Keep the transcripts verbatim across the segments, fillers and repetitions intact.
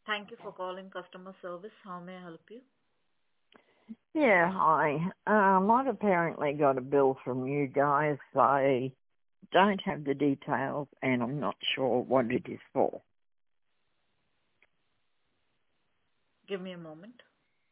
Thank you for calling customer service. How may I help you? Yeah, hi. Um, I've apparently got a bill from you guys. I don't have the details and I'm not sure what it is for. Give me a moment.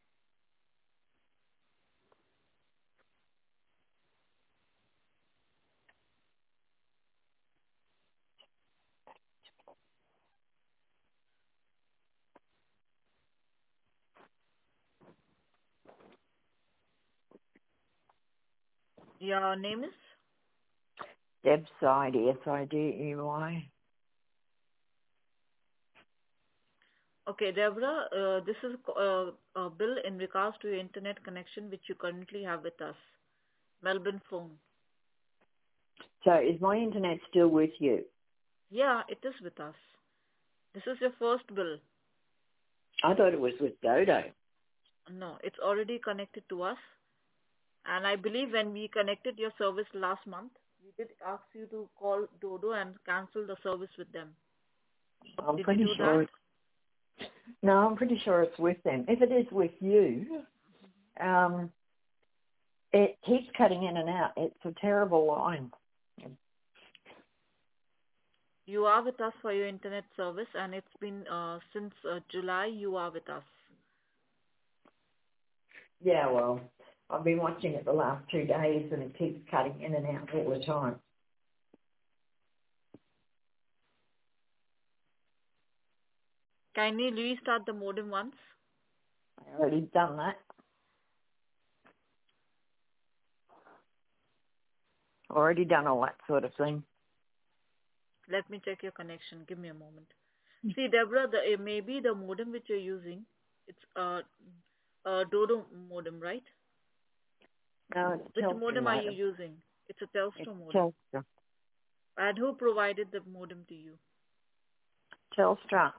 Your name is? Deb Side, S I D E Y. Okay, Deborah, uh, this is uh, a bill in regards to your internet connection which you currently have with us. Melbourne phone. So is my internet still with you? Yeah, it is with us. This is your first bill. I thought it was with Dodo. No, it's already connected to us. And I believe when we connected your service last month, we did ask you to call Dodo and cancel the service with them. I'm Did you pretty do sure that? it's, no, I'm pretty sure it's with them. If it is with you, um, it keeps cutting in and out. It's a terrible line. You are with us for your internet service, and it's been uh, since uh, July you are with us. Yeah, well, I've been watching it the last two days and it keeps cutting in and out all the time. Kindly restart the modem once. I already done that. Already done all that sort of thing. Let me check your connection. Give me a moment. See, Deborah, the, it may be the modem which you're using. It's a, a Dodo modem, right? No, it's Which Telstra modem are you modem. using? It's a It's Telstra modem. Telstra. And who provided the modem to you? Telstra.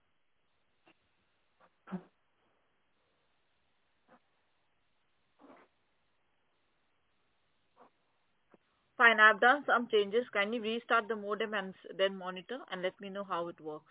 Fine, I've done some changes. Kindly restart the modem and s- then monitor and let me know how it works.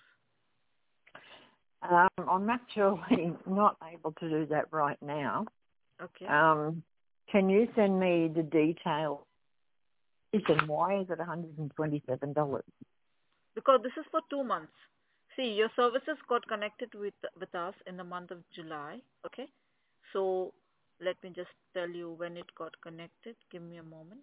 Um, I'm actually not able to do that right now. Okay. Um, can you send me the details? Listen, why is it one hundred twenty-seven dollars? Because this is for two months. See, your services got connected with with us in the month of July. Okay, so let me just tell you when it got connected. Give me a moment.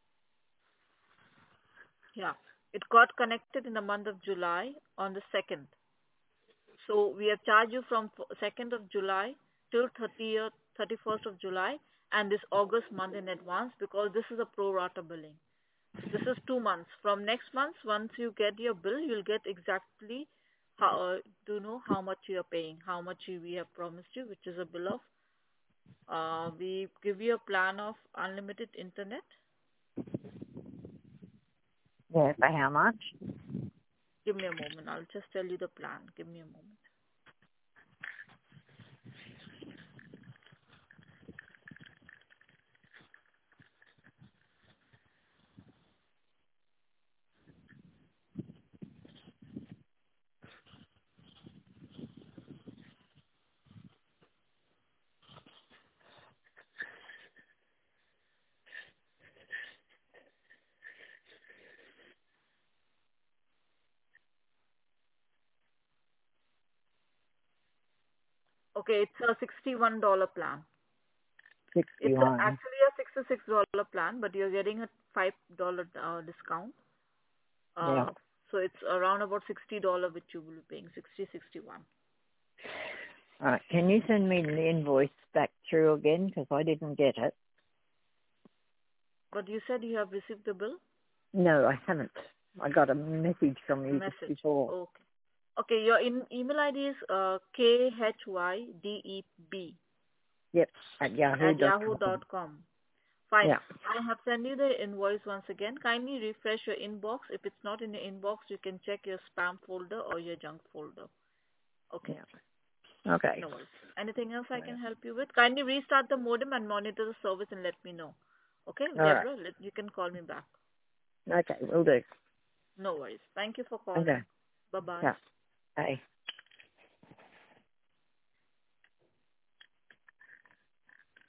Yeah, it got connected in the month of July on the second. So we have charged you from second of July till thirtieth, thirty-first of July, and this August month in advance because this is a pro rata billing. This is two months. From next month, once you get your bill, you'll get exactly how uh, to know how much you are paying, how much you, we have promised you, which is a bill of. Uh, we give you a plan of unlimited internet. Yeah, for how much? Give me a moment. I'll just tell you the plan. Give me a moment. Okay, it's a sixty-one dollar plan. It's a, sixty-one. actually a sixty-six dollar plan, but you're getting a five dollar uh, discount. Yeah. Uh, so it's around about sixty dollars which you will be paying, sixty, sixty-one. All right. Can you send me the invoice back through again? Because I didn't get it. But you said you have received the bill? No, I haven't. I got a message from you just Message. before. Okay. Okay, your in, email I D is uh, K H Y D E B Yep, at yahoo at dot yahoo com. dot com. Fine. Yeah. I have sent you the invoice once again. Kindly refresh your inbox. If it's not in your inbox, you can check your spam folder or your junk folder. Okay? Yeah. Okay. No worries. Anything else I All can help you with? Kindly restart the modem and monitor the service and let me know. Okay, right. Deborah, let, you can call me back. Okay, will do. No worries. Thank you for Okay. calling. Bye-bye. Yeah. Bye.